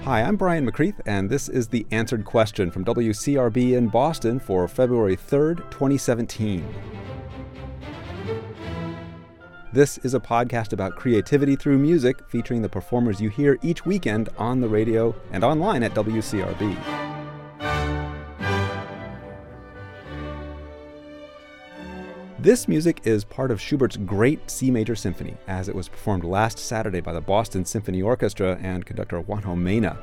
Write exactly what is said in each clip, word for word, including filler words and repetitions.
Hi, I'm Brian McCreath, and this is The Answered Question from W C R B in Boston for February third, twenty seventeen. This is a podcast about creativity through music, featuring the performers you hear each weekend on the radio and online at W C R B. This music is part of Schubert's Great C Major Symphony, as it was performed last Saturday by the Boston Symphony Orchestra and conductor Juanjo Mena.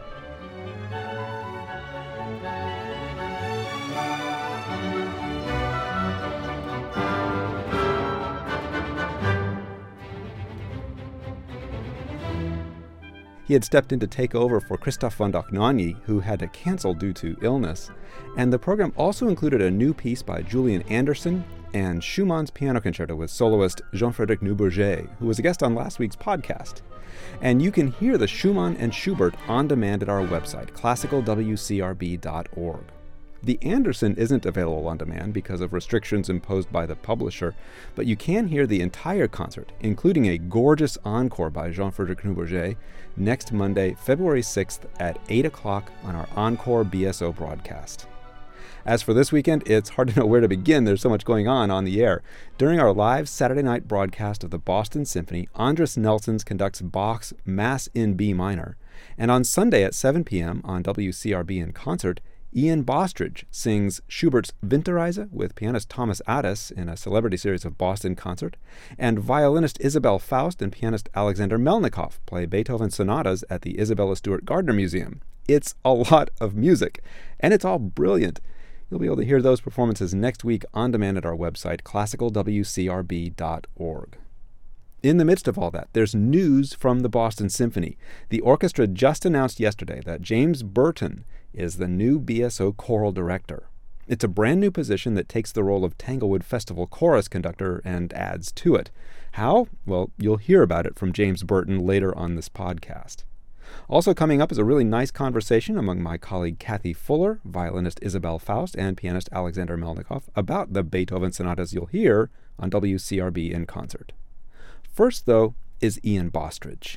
He had stepped in to take over for Christoph von Dohnanyi, who had to cancel due to illness. And the program also included a new piece by Julian Anderson and Schumann's Piano Concerto with soloist Jean-Frédéric Neuburger, who was a guest on last week's podcast. And you can hear the Schumann and Schubert on demand at our website, classical w c r b dot org. The Anderson isn't available on demand because of restrictions imposed by the publisher, but you can hear the entire concert, including a gorgeous encore by Jean-Frédéric Neuburger, next Monday, February sixth at eight o'clock on our Encore B S O broadcast. As for this weekend, it's hard to know where to begin. There's so much going on on the air. During our live Saturday night broadcast of the Boston Symphony, Andris Nelsons conducts Bach's Mass in B minor. And on Sunday at seven p.m. on W C R B in concert, Ian Bostridge sings Schubert's Winterreise with pianist Thomas Adès in a celebrity series of Boston concert, and violinist Isabel Faust and pianist Alexander Melnikov play Beethoven sonatas at the Isabella Stewart Gardner Museum. It's a lot of music, and it's all brilliant. You'll be able to hear those performances next week on demand at our website, classical w c r b dot org. In the midst of all that, there's news from the Boston Symphony. The orchestra just announced yesterday that James Burton is the new B S O choral director. It's a brand new position that takes the role of Tanglewood Festival chorus conductor and adds to it. How? Well, you'll hear about it from James Burton later on this podcast. Also coming up is a really nice conversation among my colleague Kathy Fuller, violinist Isabel Faust, and pianist Alexander Melnikov about the Beethoven sonatas you'll hear on W C R B in concert. First, though, is Ian Bostridge.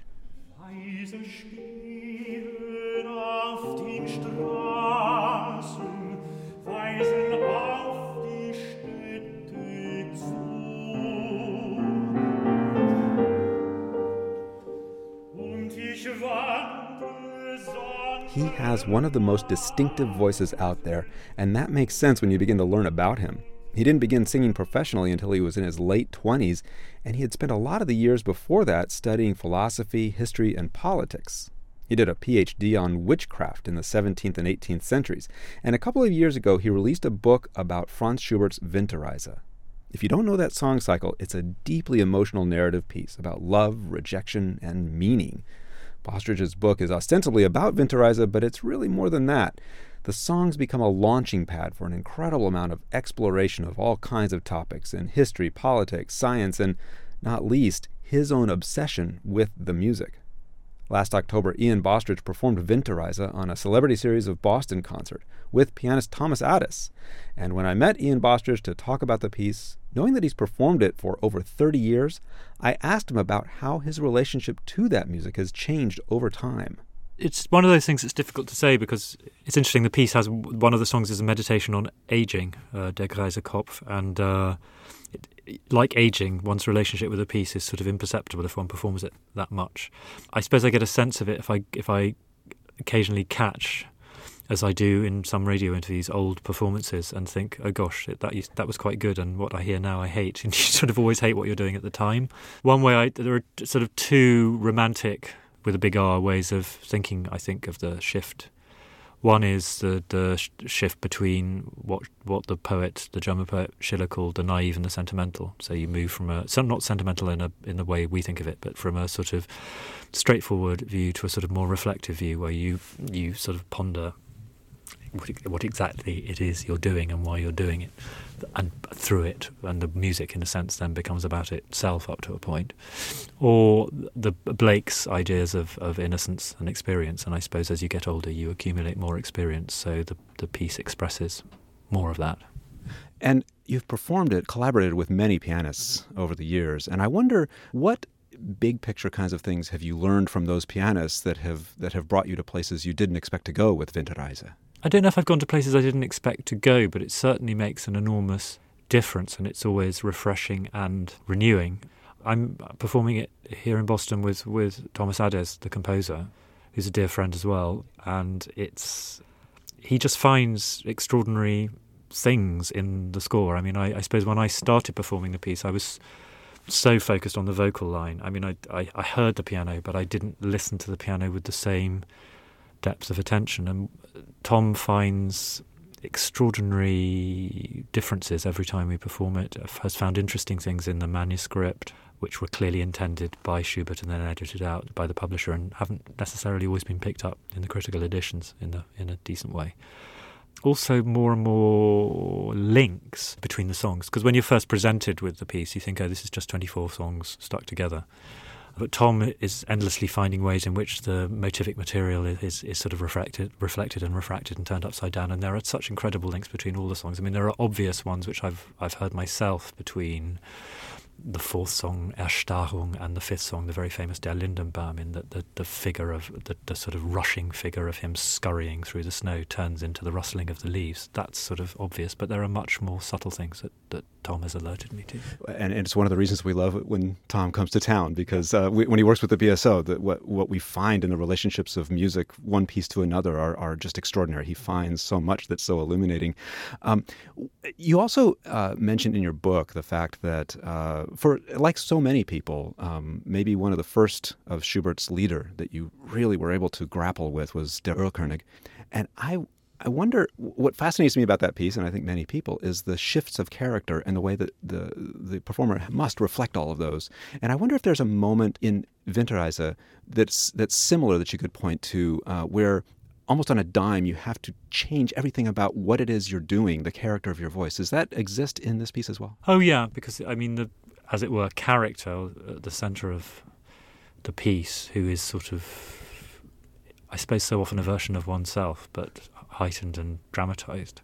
He has one of the most distinctive voices out there, and that makes sense when you begin to learn about him. He didn't begin singing professionally until he was in his late twenties, and he had spent a lot of the years before that studying philosophy, history, and politics. He did a P H D on witchcraft in the seventeenth and eighteenth centuries, and a couple of years ago he released a book about Franz Schubert's Winterreise. If you don't know that song cycle, it's a deeply emotional narrative piece about love, rejection, and meaning. Bostridge's book is ostensibly about Winterreise, but it's really more than that. The songs become a launching pad for an incredible amount of exploration of all kinds of topics in history, politics, science, and, not least, his own obsession with the music. Last October, Ian Bostridge performed Winterreise on a celebrity series of Boston concert with pianist Thomas Adès. And when I met Ian Bostridge to talk about the piece, knowing that he's performed it for over thirty years, I asked him about how his relationship to that music has changed over time. It's one of those things that's difficult to say because it's interesting. The piece has one of the songs is a meditation on aging, uh, Der greise Kopf, and uh, it, it, like aging, one's relationship with a piece is sort of imperceptible if one performs it that much. I suppose I get a sense of it if I if I occasionally catch, as I do in some radio interviews, old performances and think, oh gosh, it, that used, that was quite good, and what I hear now I hate. And you sort of always hate what you're doing at the time. One way, I, there are sort of two romantic, with a big R, ways of thinking, I think, of the shift. One is the the shift between what what the poet, the German poet Schiller called the naive and the sentimental. So you move from a, so not sentimental in a in the way we think of it, but from a sort of straightforward view to a sort of more reflective view, where you you sort of ponder what, what exactly it is you're doing and why you're doing it, and through it, and the music in a sense then becomes about itself up to a point. Or the Blake's ideas of, of innocence and experience, and I suppose as you get older you accumulate more experience, so the, the piece expresses more of that. And you've performed it, collaborated with many pianists over the years, and I wonder what big picture kinds of things have you learned from those pianists that have that have brought you to places you didn't expect to go with Winterreise? I don't know if I've gone to places I didn't expect to go, but it certainly makes an enormous difference, and it's always refreshing and renewing. I'm performing it here in Boston with, with Thomas Adès, the composer, who's a dear friend as well, and it's he just finds extraordinary things in the score. I mean, I, I suppose when I started performing the piece, I was so focused on the vocal line. I mean, I, I, I heard the piano, but I didn't listen to the piano with the same depth of attention. And Tom finds extraordinary differences every time we perform it, has found interesting things in the manuscript which were clearly intended by Schubert and then edited out by the publisher and haven't necessarily always been picked up in the critical editions in the in a decent way. Also more and more links between the songs, because when you're first presented with the piece you think, oh, this is just twenty-four songs stuck together. But Tom is endlessly finding ways in which the motivic material is, is, is sort of reflected, reflected and refracted and turned upside down. And there are such incredible links between all the songs. I mean, there are obvious ones which I've I've heard myself between the fourth song, Erstarrung, and the fifth song, the very famous Der Lindenbaum, in that the, the figure of, the, the sort of rushing figure of him scurrying through the snow turns into the rustling of the leaves. That's sort of obvious, but there are much more subtle things that, that Tom has alerted me to. And, and it's one of the reasons we love it when Tom comes to town, because uh, we, when he works with the B S O, that what, what we find in the relationships of music, one piece to another, are, are just extraordinary. He finds so much that's so illuminating. Um, you also uh, mentioned in your book the fact that uh, for like so many people, um, maybe one of the first of Schubert's Lieder that you really were able to grapple with was Der Erlkönig. And I I wonder, what fascinates me about that piece, and I think many people, is the shifts of character and the way that the the performer must reflect all of those. And I wonder if there's a moment in Winterreise that's, that's similar that you could point to, uh, where almost on a dime, you have to change everything about what it is you're doing, the character of your voice. Does that exist in this piece as well? Oh, yeah, because, I mean, the as it were, character at the centre of the piece, who is sort of, I suppose, so often a version of oneself, but heightened and dramatised,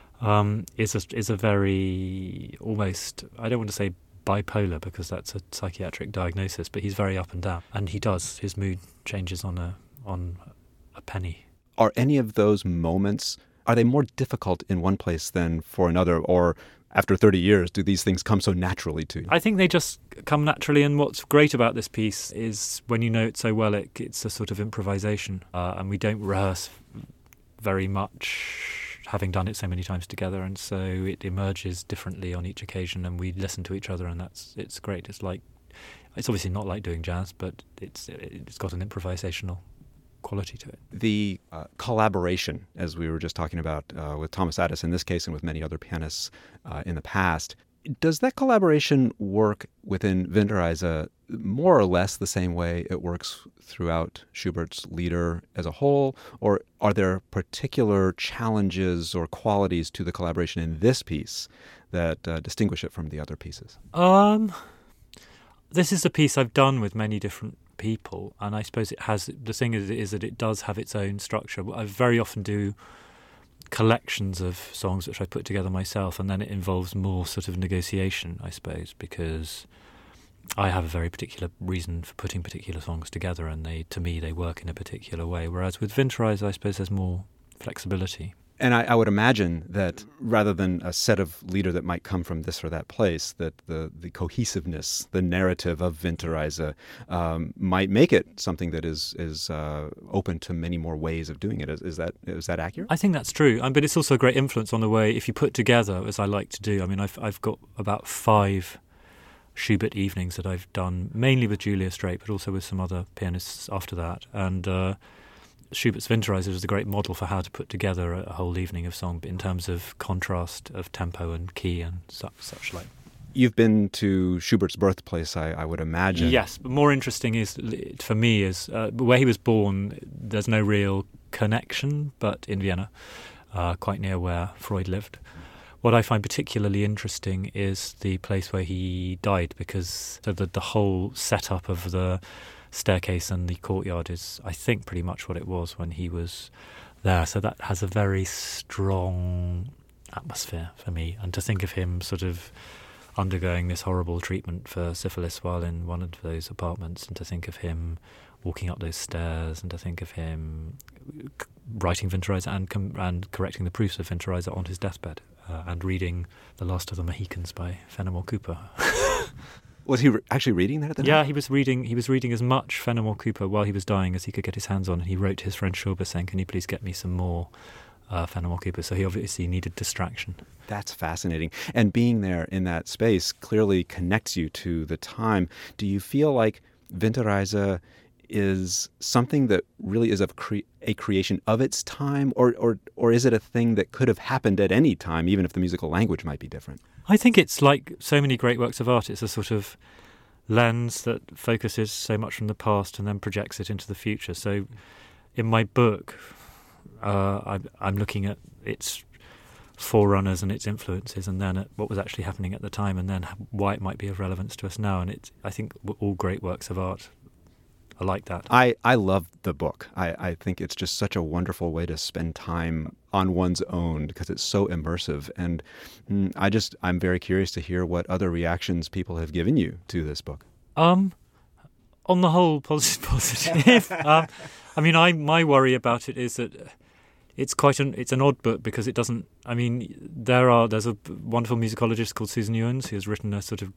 um, is a, is a very, almost, I don't want to say bipolar, because that's a psychiatric diagnosis, but he's very up and down, and he does, his mood changes on a on a penny. Are any of those moments, are they more difficult in one place than for another, or after thirty years, do these things come so naturally to you? I think they just come naturally, and what's great about this piece is when you know it so well, it, it's a sort of improvisation, uh, and we don't rehearse very much, having done it so many times together, and so it emerges differently on each occasion, and we listen to each other, and that's it's great. It's like, it's obviously not like doing jazz, but it's it's got an improvisational quality to it. The uh, collaboration, as we were just talking about uh, with Thomas Adès in this case and with many other pianists uh, in the past, does that collaboration work within Winterreise more or less the same way it works throughout Schubert's Lieder as a whole, or are there particular challenges or qualities to the collaboration in this piece that uh, distinguish it from the other pieces? Um, this is a piece I've done with many different people, and I suppose it has, the thing is, is that it does have its own structure. I very often do collections of songs which I put together myself, and then it involves more sort of negotiation, I suppose, because I have a very particular reason for putting particular songs together, and they, to me, they work in a particular way. Whereas with Winterreise, I suppose there's more flexibility. And I, I would imagine that rather than a set of Lieder that might come from this or that place, that the, the cohesiveness, the narrative of Winterreise um, might make it something that is is uh, open to many more ways of doing it. Is, is that is that accurate? I think that's true, um, but it's also a great influence on the way, if you put together, as I like to do. I mean, I've I've got about five Schubert evenings that I've done, mainly with Julia Straight, but also with some other pianists after that, and Uh, Schubert's Winterreise is a great model for how to put together a, a whole evening of song in terms of contrast of tempo and key and such, such like. You've been to Schubert's birthplace, I, I would imagine. Yes, but more interesting is, for me, is uh, where he was born, there's no real connection, but in Vienna, uh, quite near where Freud lived. What I find particularly interesting is the place where he died, because so the, the whole setup of the staircase and the courtyard is, I think, pretty much what it was when he was there. So that has a very strong atmosphere for me. And to think of him sort of undergoing this horrible treatment for syphilis while in one of those apartments, and to think of him walking up those stairs, and to think of him writing Winterreise and com- and correcting the proofs of Winterreise on his deathbed, uh, and reading The Last of the Mohicans by Fenimore Cooper. Was he re- actually reading that at the time? Yeah, he was reading. He was reading as much Fenimore Cooper while he was dying as he could get his hands on. And he wrote to his friend Schauber saying, "Can you please get me some more uh, Fenimore Cooper?" So he obviously needed distraction. That's fascinating. And being there in that space clearly connects you to the time. Do you feel like Winterreise is something that really is of cre- a creation of its time, or, or or is it a thing that could have happened at any time, even if the musical language might be different? I think it's like so many great works of art. It's a sort of lens that focuses so much from the past and then projects it into the future. So in my book, uh, I'm, I'm looking at its forerunners and its influences, and then at what was actually happening at the time, and then why it might be of relevance to us now. And it's, I think all great works of art I like that. I, I love the book. I, I think it's just such a wonderful way to spend time on one's own because it's so immersive. And mm, I just, I'm very curious to hear what other reactions people have given you to this book. Um, on the whole, positive. positive. um, I mean, I my worry about it is that it's quite an it's an odd book because it doesn't. I mean, there are there's a wonderful musicologist called Susan Ewens who has written a sort of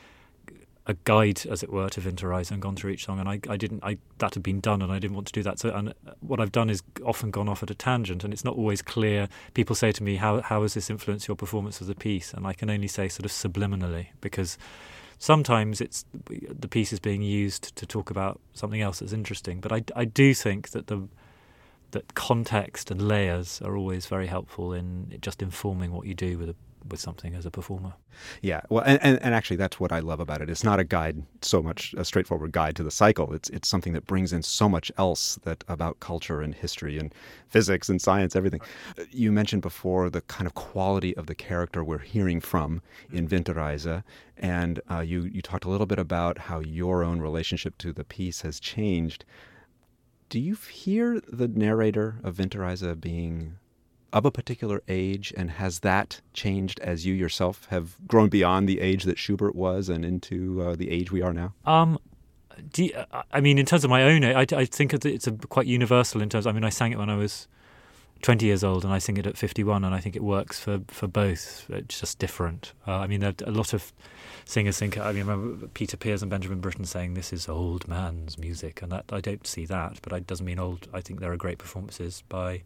a guide, as it were, to Winterreise and gone through each song, and I, I didn't, I that had been done, and I didn't want to do that. So, and what I've done is often gone off at a tangent, and it's not always clear. People say to me, "How how has this influenced your performance of the piece?" And I can only say sort of subliminally, because sometimes it's the piece is being used to talk about something else that's interesting. But I, I do think that the that context and layers are always very helpful in just informing what you do with a with something as a performer. Yeah, well, and, and, and actually that's what I love about it. It's not a guide, so much a straightforward guide to the cycle. It's it's something that brings in so much else that about culture and history and physics and science, everything. You mentioned before the kind of quality of the character we're hearing from in Winterreise, and uh, you, you talked a little bit about how your own relationship to the piece has changed. Do you hear the narrator of Winterreise being of a particular age, and has that changed as you yourself have grown beyond the age that Schubert was and into uh, the age we are now? Um, do you, I mean, in terms of my own age, I, I think it's a quite universal in terms. I mean, I sang it when I was twenty years old, and I sing it at fifty-one, and I think it works for, for both. It's just different. Uh, I mean, there are a lot of singers think. I mean, I remember Peter Pears and Benjamin Britten saying this is old man's music, and that I don't see that, but it doesn't mean old. I think there are great performances by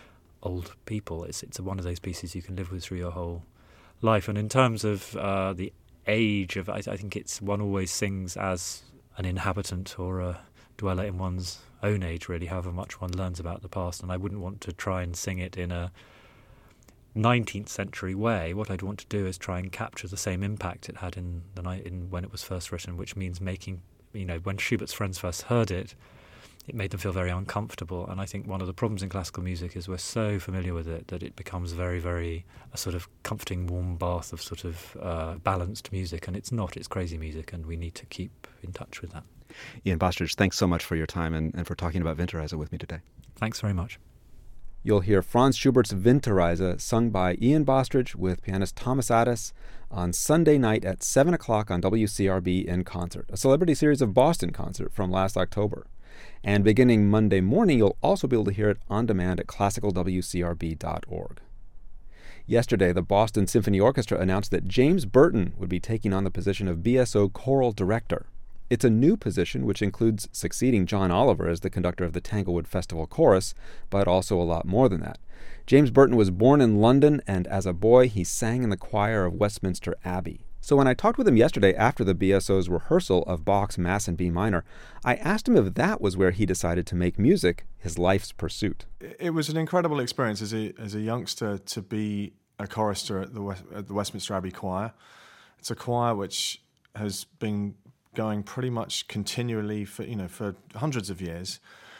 old people. It's it's one of those pieces you can live with through your whole life. And in terms of uh, the age of, I, I think it's one always sings as an inhabitant or a dweller in one's own age, really, however much one learns about the past. And I wouldn't want to try and sing it in a nineteenth century way. What I'd want to do is try and capture the same impact it had in the night in when it was first written, which means making, you know, when Schubert's friends first heard it, it made them feel very uncomfortable. And I think one of the problems in classical music is we're so familiar with it that it becomes very, very a sort of comforting, warm bath of sort of uh, balanced music. And it's not, it's crazy music, and we need to keep in touch with that. Ian Bostridge, thanks so much for your time and, and for talking about Winterreise with me today. Thanks very much. You'll hear Franz Schubert's Winterreise sung by Ian Bostridge with pianist Thomas Addis on Sunday night at seven o'clock on W C R B in Concert, a Celebrity Series of Boston concert from last October. And beginning Monday morning, you'll also be able to hear it on demand at classical w c r b dot org. Yesterday, the Boston Symphony Orchestra announced that James Burton would be taking on the position of B S O Choral Director. It's a new position which includes succeeding John Oliver as the conductor of the Tanglewood Festival Chorus, but also a lot more than that. James Burton was born in London, and as a boy, he sang in the choir of Westminster Abbey. So when I talked with him yesterday after the B S O's rehearsal of Bach's Mass in B minor, I asked him if that was where he decided to make music his life's pursuit. It was an incredible experience as a as a youngster to be a chorister at the West, at the Westminster Abbey Choir. It's a choir which has been going pretty much continually for you know for hundreds of years,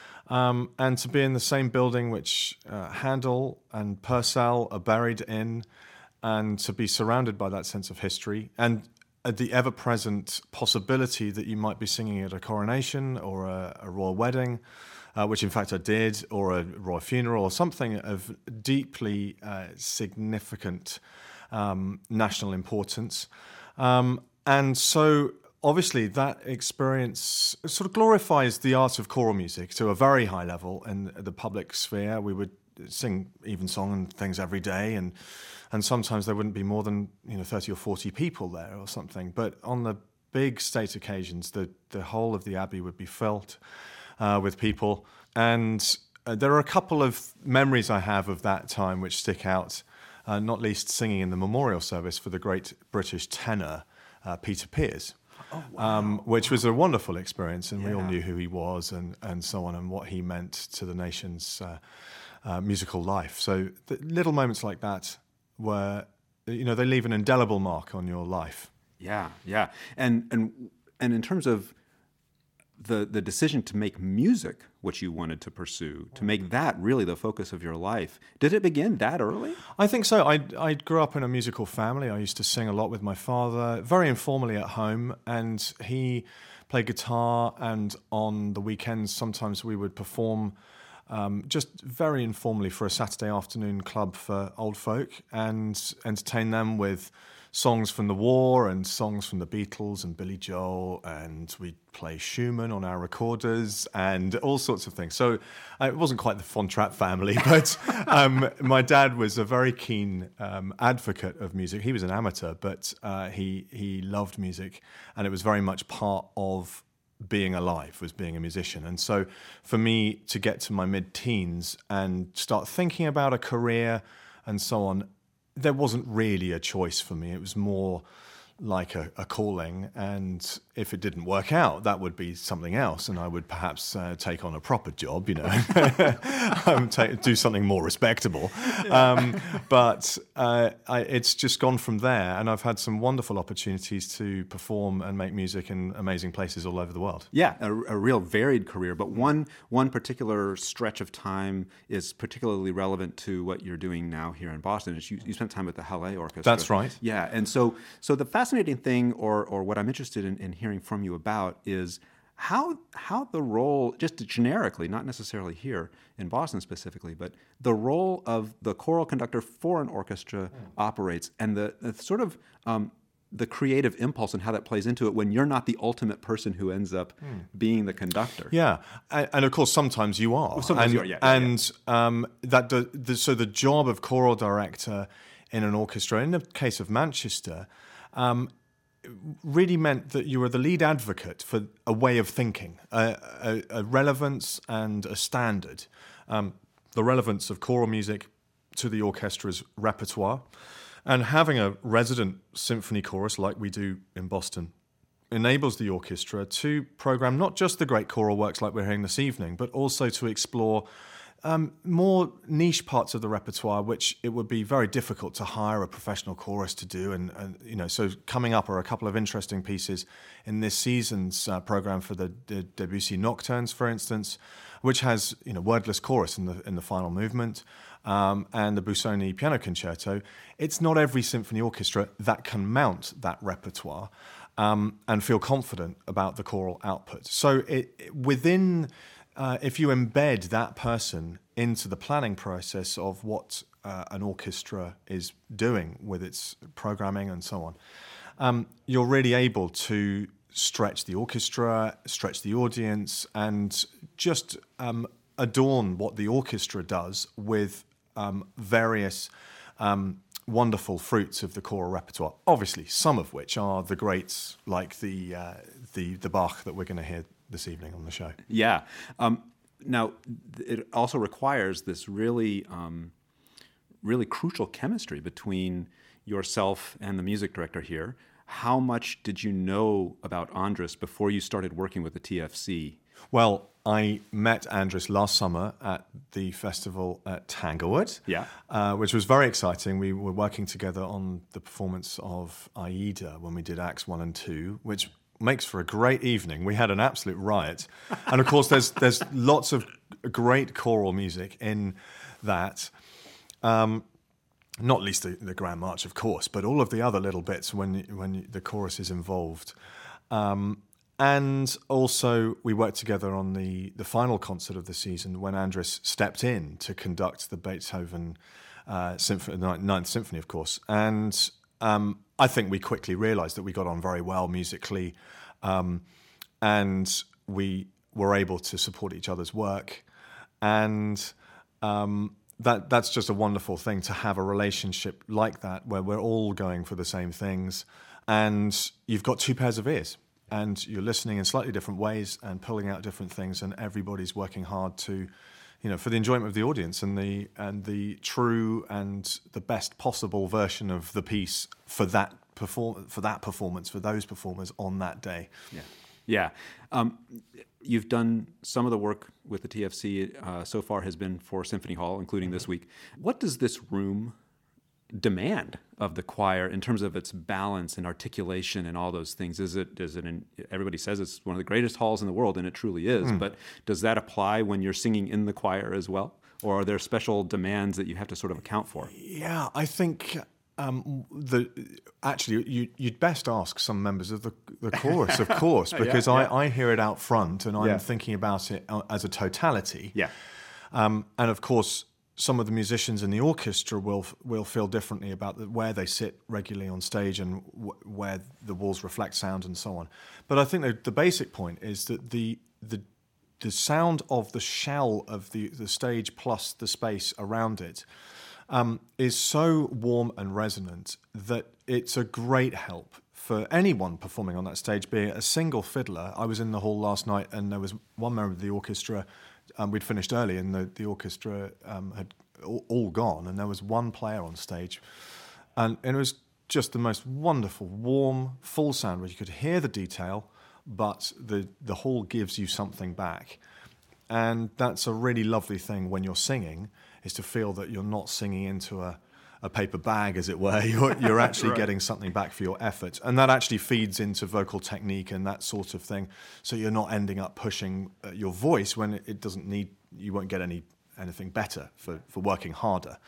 um, and to be in the same building which uh, Handel and Purcell are buried in, and to be surrounded by that sense of history and the ever-present possibility that you might be singing at a coronation or a, a royal wedding, uh, which in fact I did, or a royal funeral, or something of deeply uh, significant um, national importance. Um, and so obviously that experience sort of glorifies the art of choral music to a very high level in the public sphere. We would sing evensong and things every day, and and sometimes there wouldn't be more than, you know, thirty or forty people there or something. But on the big state occasions, the, the whole of the Abbey would be filled uh, with people. And uh, there are a couple of memories I have of that time which stick out, uh, not least singing in the memorial service for the great British tenor, uh, Peter Pears. Oh, wow. um, which was a wonderful experience, and yeah. we all knew who he was and, and so on, and what he meant to the nation's uh, uh, musical life. So the little moments like that were, you know, they leave an indelible mark on your life. Yeah, yeah. And and and in terms of the the decision to make music, which you wanted to pursue, to make that really the focus of your life, did it begin that early? I think so. I I grew up in a musical family. I used to sing a lot with my father, very informally at home, and he played guitar, and on the weekends sometimes we would perform um, just very informally for a Saturday afternoon club for old folk and entertain them with songs from the war and songs from the Beatles and Billy Joel, and we'd play Schumann on our recorders and all sorts of things. So uh, it wasn't quite the Von Trapp family, but um, my dad was a very keen um, advocate of music. He was an amateur, but uh, he he loved music, and it was very much part of being alive, was being a musician. And so for me to get to my mid-teens and start thinking about a career and so on, there wasn't really a choice for me. It was more like a, a calling, and if it didn't work out, that would be something else, and I would perhaps uh, take on a proper job, you know, um, take, do something more respectable. Um, but uh, I, it's just gone from there, and I've had some wonderful opportunities to perform and make music in amazing places all over the world. Yeah, a, a real varied career, but one one particular stretch of time is particularly relevant to what you're doing now here in Boston. Is you, you spent time with the Halle Orchestra. That's right. Yeah, and so so the fascinating thing, or or what I'm interested in, in hearing from you about, is how how the role, just generically, not necessarily here in Boston specifically, but the role of the choral conductor for an orchestra mm. operates, and the, the sort of um, the creative impulse and how that plays into it when you're not the ultimate person who ends up mm. being the conductor. Yeah, and, and of course sometimes you are. Well, sometimes and, you are, yeah. And yeah. Um, that the, the, so the job of choral director in an orchestra, in the case of Manchester, um, really meant that you were the lead advocate for a way of thinking, a, a, a relevance and a standard. Um, the relevance of choral music to the orchestra's repertoire, and having a resident symphony chorus like we do in Boston enables the orchestra to program not just the great choral works like we're hearing this evening, but also to explore Um, more niche parts of the repertoire, which it would be very difficult to hire a professional chorus to do. And, and you know, so coming up are a couple of interesting pieces in this season's uh, program for the, the Debussy Nocturnes, for instance, which has, you know, wordless chorus in the in the final movement, um, and the Busoni Piano Concerto. It's not every symphony orchestra that can mount that repertoire um, and feel confident about the choral output. So it, it, within Uh, if you embed that person into the planning process of what uh, an orchestra is doing with its programming and so on, um, you're really able to stretch the orchestra, stretch the audience, and just um, adorn what the orchestra does with um, various um, wonderful fruits of the choral repertoire. Obviously, some of which are the greats, like the uh, the the Bach that we're going to hear this evening on the show. Yeah. Um, now, it also requires this really, um, really crucial chemistry between yourself and the music director here. How much did you know about Andris before you started working with the T F C? Well, I met Andris last summer at the festival at Tanglewood, yeah, uh, which was very exciting. We were working together on the performance of Aida when we did Acts One and Two, which makes for a great evening. We had an absolute riot. And of course, there's there's lots of great choral music in that. Um, not least the, the Grand March, of course, but all of the other little bits when when the chorus is involved. Um, and also, we worked together on the, the final concert of the season when Andris stepped in to conduct the Beethoven uh, symphony, Ninth Symphony, of course. And um, I think we quickly realised that we got on very well musically, um, and we were able to support each other's work, and um, that that's just a wonderful thing to have a relationship like that where we're all going for the same things, and you've got two pairs of ears, and you're listening in slightly different ways and pulling out different things, and everybody's working hard to, you know, for the enjoyment of the audience and the and the true and the best possible version of the piece for that perform for that performance for those performers on that day. Yeah, yeah. Um, you've done some of the work with the T F C uh, so far has been for Symphony Hall, including this week. What does this room demand of the choir in terms of its balance and articulation and all those things? Is it, is it in, everybody says it's one of the greatest halls in the world, and it truly is, mm. but does that apply when you're singing in the choir as well? Or are there special demands that you have to sort of account for? Yeah, I think um, the actually you, you'd best ask some members of the, the chorus, of course, because yeah, yeah. I, I hear it out front and I'm yeah. thinking about it as a totality. Yeah, um, and of course, some of the musicians in the orchestra will will feel differently about the, where they sit regularly on stage and w- where the walls reflect sound and so on. But I think the, the basic point is that the the the sound of the shell of the, the stage plus the space around it um, is so warm and resonant that it's a great help for anyone performing on that stage, be it a single fiddler. I was in the hall last night and there was one member of the orchestra. Um, we'd finished early and the, the orchestra um, had all, all gone, and there was one player on stage. And, and it was just the most wonderful, warm, full sound where you could hear the detail, but the, the hall gives you something back. And that's a really lovely thing when you're singing, is to feel that you're not singing into a, a paper bag, as it were. You're, you're actually right. getting something back for your effort. And that actually feeds into vocal technique and that sort of thing. So you're not ending up pushing uh, your voice when it, it doesn't need, you won't get any anything better for, for working harder.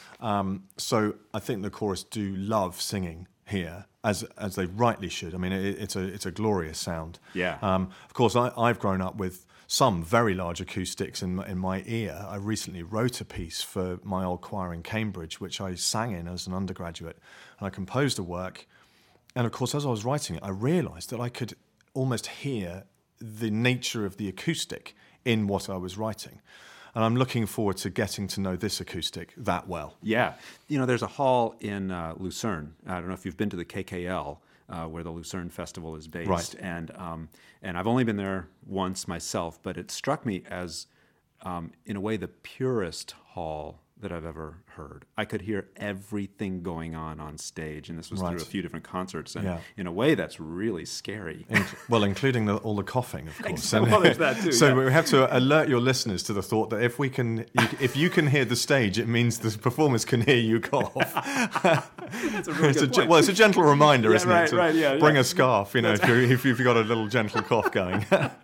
Um, so I think the chorus do love singing here, as as they rightly should. I mean, it, it's a it's a glorious sound. Yeah. Um, of course, I, I've grown up with some very large acoustics in my, in my ear. I recently wrote a piece for my old choir in Cambridge, which I sang in as an undergraduate, and I composed a work. And of course, as I was writing it, I realised that I could almost hear the nature of the acoustic in what I was writing. And I'm looking forward to getting to know this acoustic that well. Yeah. You know, there's a hall in uh, Lucerne. I don't know if you've been to the K K L, uh, where the Lucerne Festival is based. Right. And um, and I've only been there once myself, but it struck me as, um, in a way, the purest hall that I've ever heard. I could hear everything going on on stage, and this was right. through a few different concerts. And yeah. in a way, that's really scary. In, well, including the, all the coughing, of course. Exactly. Well, there's that too. So yeah. we have to alert your listeners to the thought that if we can, if you can hear the stage, it means the performers can hear you cough. That's a really it's good a, point. Well, it's a gentle reminder, yeah, isn't right, it? To right, yeah, bring yeah. a scarf, you know, if, you're, if you've got a little gentle cough going.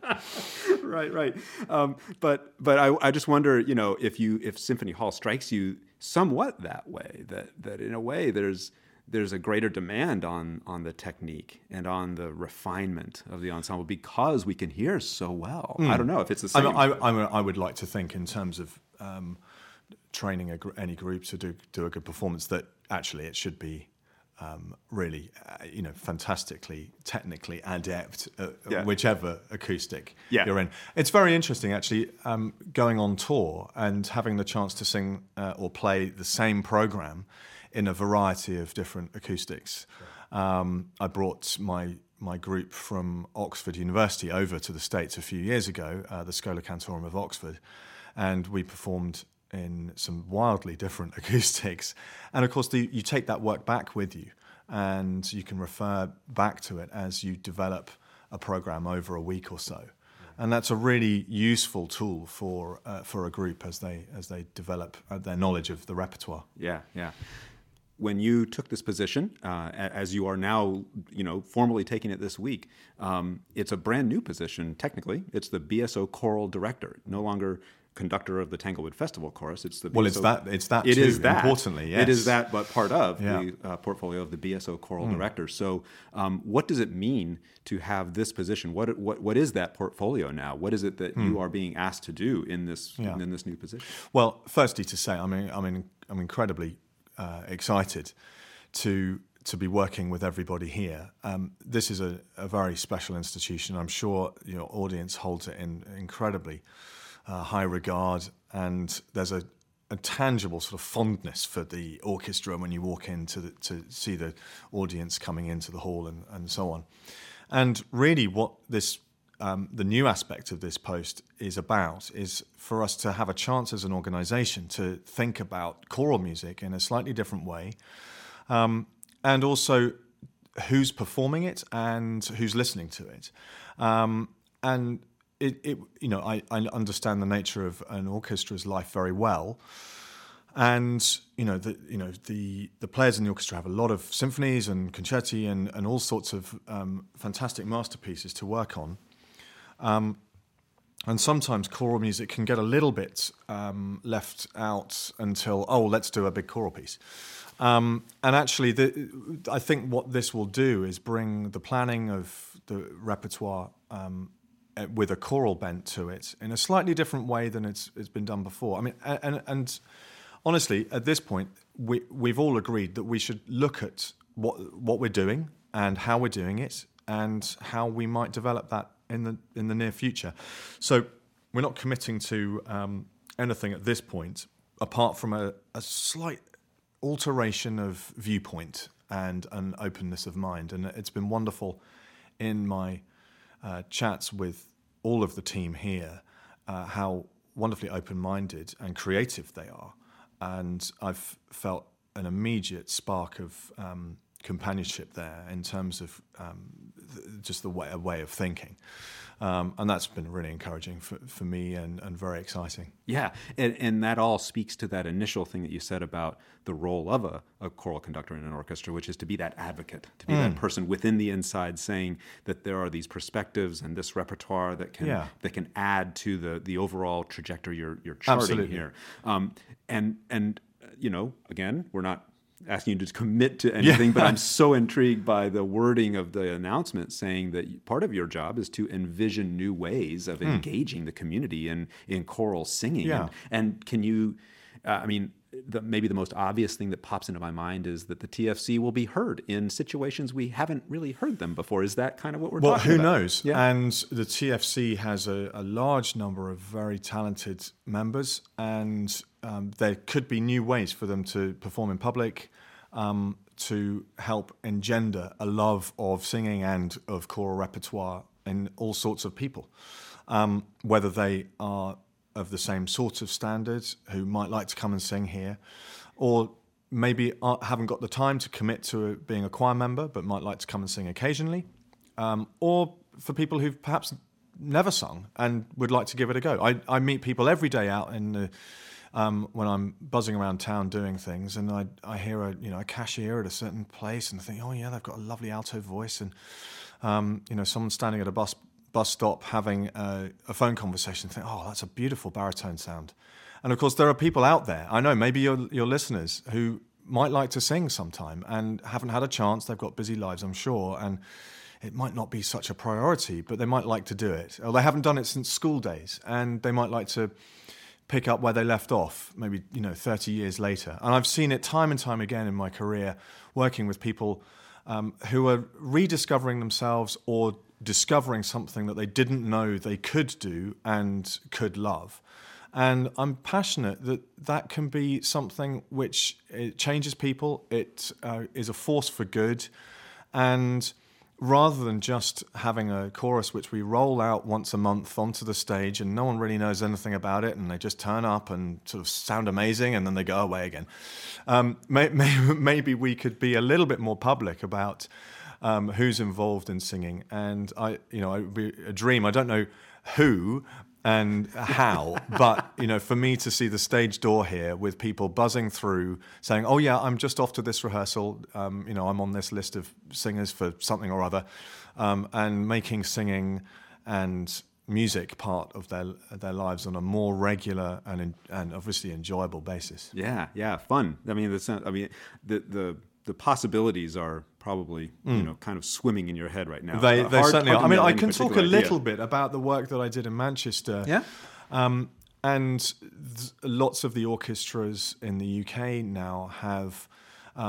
Right, right. Um, but but I, I just wonder, you know, if you if Symphony Hall strikes you somewhat that way, that that in a way there's there's a greater demand on on the technique and on the refinement of the ensemble because we can hear so well. Mm. I don't know if it's the same. I, I, I would like to think in terms of um, training a, any group to do do a good performance that actually it should be. Um, really, uh, you know, fantastically, technically adept, uh, yeah. whichever acoustic yeah. you're in. It's very interesting, actually, um, going on tour and having the chance to sing uh, or play the same program in a variety of different acoustics. Sure. Um, I brought my my group from Oxford University over to the States a few years ago, uh, the Schola Cantorum of Oxford, and we performed in some wildly different acoustics. And of course, the, you take that work back with you and you can refer back to it as you develop a program over a week or so. And that's a really useful tool for uh, for a group as they as they develop uh, their knowledge of the repertoire. Yeah, yeah. When you took this position, uh, as you are now, you know, formally taking it this week, um, it's a brand new position. Technically, it's the B S O choral director, no longer conductor of the Tanglewood Festival Chorus. It's the well, B S O, it's that. It's that. It too, is that. Importantly, yes, it is that, but part of yeah. the uh, portfolio of the B S O choral mm. director. So, um, what does it mean to have this position? What what what is that portfolio now? What is it that mm. you are being asked to do in this yeah. in this new position? Well, firstly, to say, I mean, I mean, I'm incredibly uh, excited to to be working with everybody here. Um, this is a, a very special institution. I'm sure your audience holds it in incredibly uh, high regard, and there's a, a tangible sort of fondness for the orchestra when you walk in to, the, to see the audience coming into the hall and, and so on. And really what this um, the new aspect of this post is about is for us to have a chance as an organisation to think about choral music in a slightly different way, um, and also who's performing it and who's listening to it. Um, and it, it, you know, I, I understand the nature of an orchestra's life very well. And you know, the you know the the players in the orchestra have a lot of symphonies and concerti and, and all sorts of um, fantastic masterpieces to work on. Um, and sometimes choral music can get a little bit um, left out until, oh, let's do a big choral piece. Um, and actually, the, I think what this will do is bring the planning of the repertoire um, with a choral bent to it in a slightly different way than it's it's been done before. I mean, and and honestly, at this point, we we've all agreed that we should look at what what we're doing and how we're doing it and how we might develop that in the in the near future. So we're not committing to um, anything at this point, apart from a, a slight alteration of viewpoint and an openness of mind. And it's been wonderful in my uh, chats with all of the team here, uh, how wonderfully open-minded and creative they are. And I've felt an immediate spark of um, companionship there in terms of um, th- just the way, a way of thinking. Um, and that's been really encouraging for, for me and, and very exciting. Yeah, and, and that all speaks to that initial thing that you said about the role of a, a choral conductor in an orchestra, which is to be that advocate, to be mm. that person within the inside saying that there are these perspectives and this repertoire that can yeah. that can add to the, the overall trajectory you're, you're charting Absolutely. here. Um, and, and, you know, again, we're not asking you to commit to anything, yeah. but I'm so intrigued by the wording of the announcement saying that part of your job is to envision new ways of mm. engaging the community in, in choral singing. Yeah. And, and can you, uh, I mean, the, maybe the most obvious thing that pops into my mind is that the T F C will be heard in situations we haven't really heard them before. Is that kind of what we're well, talking about? Well, who knows? Yeah. And the T F C has a, a large number of very talented members, and um, there could be new ways for them to perform in public, um, to help engender a love of singing and of choral repertoire in all sorts of people, um, whether they are of the same sort of standards, who might like to come and sing here, or maybe haven't got the time to commit to being a choir member but might like to come and sing occasionally, um, or for people who've perhaps never sung and would like to give it a go. I, I meet people every day out in the, um, when I'm buzzing around town doing things, and I, I hear a you know a cashier at a certain place and I think, oh yeah, they've got a lovely alto voice, and um, you know someone standing at a bus bus stop having a, a phone conversation, think, oh, that's a beautiful baritone sound. And of course, there are people out there, I know, maybe your your listeners, who might like to sing sometime and haven't had a chance. They've got busy lives, I'm sure, and it might not be such a priority, but they might like to do it. Or they haven't done it since school days, and they might like to pick up where they left off, maybe you know thirty years later. And I've seen it time and time again in my career, working with people um, who are rediscovering themselves or discovering something that they didn't know they could do and could love. And I'm passionate that that can be something which it changes people, it uh, is a force for good, and rather than just having a chorus which we roll out once a month onto the stage and no one really knows anything about it and they just turn up and sort of sound amazing and then they go away again, um, may, may, maybe we could be a little bit more public about Um, who's involved in singing. And I, you know, I, a dream, I don't know who and how, but, you know, for me to see the stage door here with people buzzing through saying, oh yeah, I'm just off to this rehearsal, um, you know, I'm on this list of singers for something or other, um, and making singing and music part of their their lives on a more regular and in, and obviously enjoyable basis. Yeah, yeah, fun. I mean, the I mean, the the the possibilities are probably mm. you know kind of swimming in your head right now. They, uh, they hard, certainly hard are. I mean, I can talk a little idea. bit about the work that I did in Manchester. Yeah. Um, and th- lots of the orchestras in the U K now have um,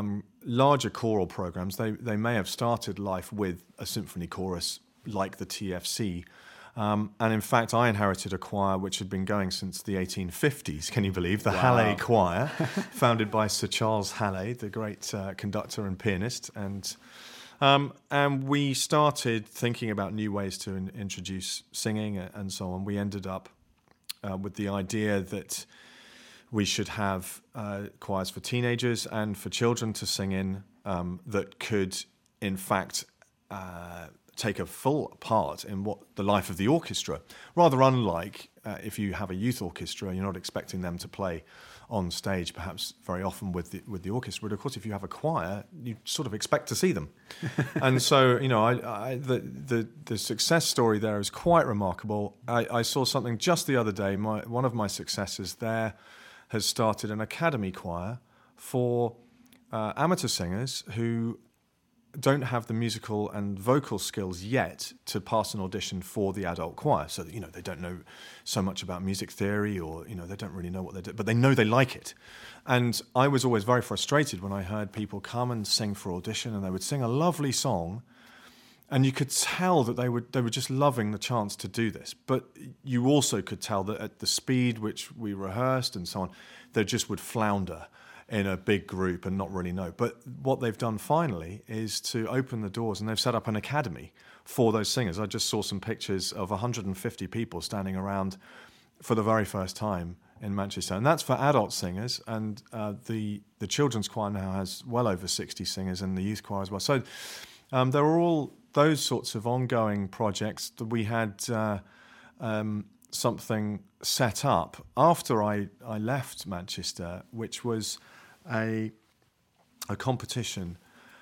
larger choral programs, they, they may have started life with a symphony chorus like the T F C. Um, and in fact, I inherited a choir which had been going since the eighteen fifties, can you believe? The wow. Halle Choir, founded by Sir Charles Halle, the great uh, conductor and pianist. And um, and we started thinking about new ways to in- introduce singing and so on. We ended up uh, with the idea that we should have uh, choirs for teenagers and for children to sing in um, that could, in fact, uh, take a full part in what the life of the orchestra. Rather unlike uh, if you have a youth orchestra, you're not expecting them to play on stage, perhaps very often with the, with the orchestra. But of course, if you have a choir, you sort of expect to see them. And so, you know, I, I, the, the the success story there is quite remarkable. I, I saw something just the other day. My, one of my successors there has started an academy choir for uh, amateur singers who don't have the musical and vocal skills yet to pass an audition for the adult choir. So, you know, they don't know so much about music theory, or, you know, they don't really know what they do, but they know they like it. And I was always very frustrated when I heard people come and sing for audition, and they would sing a lovely song, and you could tell that they would they were just loving the chance to do this. But you also could tell that at the speed which we rehearsed and so on, they just would flounder in a big group and not really know. But what they've done finally is to open the doors, and they've set up an academy for those singers. I just saw some pictures of one hundred fifty people standing around for the very first time in Manchester. And that's for adult singers, and uh, the the children's choir now has well over sixty singers, and the youth choir as well. So um, there are all those sorts of ongoing projects. That we had uh, um, something set up after I, I left Manchester, which was a a competition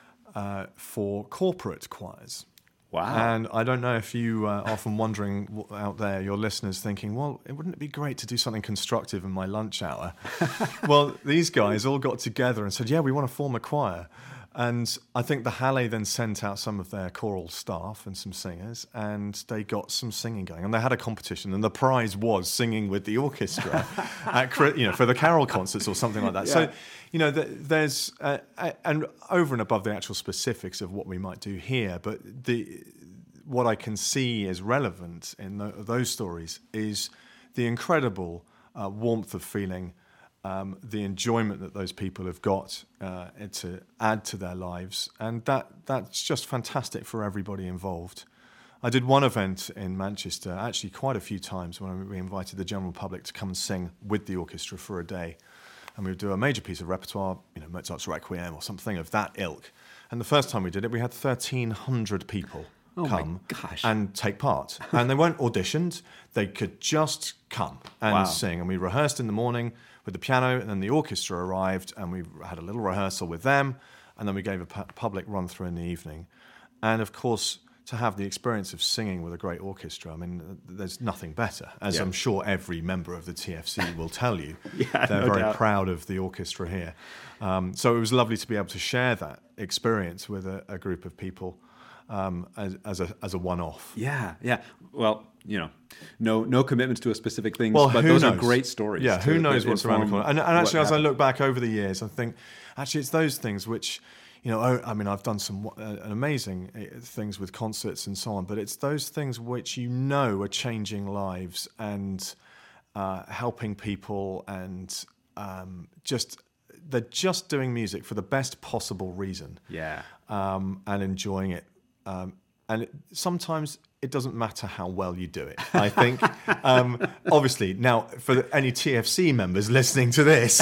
uh, for corporate choirs. Wow. And I don't know if you are often wondering out there, your listeners thinking, well, wouldn't it be great to do something constructive in my lunch hour? Well, these guys all got together and said, yeah, we want to form a choir. And I think the Halle then sent out some of their choral staff and some singers, and they got some singing going. And they had a competition, and the prize was singing with the orchestra, at, you know, for the carol concerts or something like that. Yeah. So, you know, there's uh, and over and above the actual specifics of what we might do here, but the what I can see is relevant in the, those stories is the incredible uh, warmth of feeling. Um, the enjoyment that those people have got uh, to add to their lives, and that that's just fantastic for everybody involved. I did one event in Manchester, actually quite a few times, when we invited the general public to come and sing with the orchestra for a day, and we would do a major piece of repertoire, you know, Mozart's Requiem or something of that ilk. And the first time we did it, we had thirteen hundred people oh come my gosh. and take part, and they weren't auditioned; they could just come and wow. sing. And we rehearsed in the morning with the piano, and then the orchestra arrived, and we had a little rehearsal with them, and then we gave a pu- public run-through in the evening. And of course, to have the experience of singing with a great orchestra, I mean, there's nothing better, as yeah. I'm sure every member of the T F C will tell you. yeah, They're no very doubt. proud of the orchestra here. Um, so it was lovely to be able to share that experience with a, a group of people um, as, as a as a one-off. Yeah, yeah. Well, you know, no no commitments to a specific thing, well, but those knows? are great stories. Yeah, who to, knows that what's around the corner. And, and actually, as happened. I look back over the years, I think, actually, it's those things which, you know, oh, I mean, I've done some uh, amazing things with concerts and so on, but it's those things which you know are changing lives and uh, helping people, and um, just they're just doing music for the best possible reason. Yeah. Um, and enjoying it. Um, and it, sometimes it doesn't matter how well you do it, I think. um, obviously, now, for any T F C members listening to this,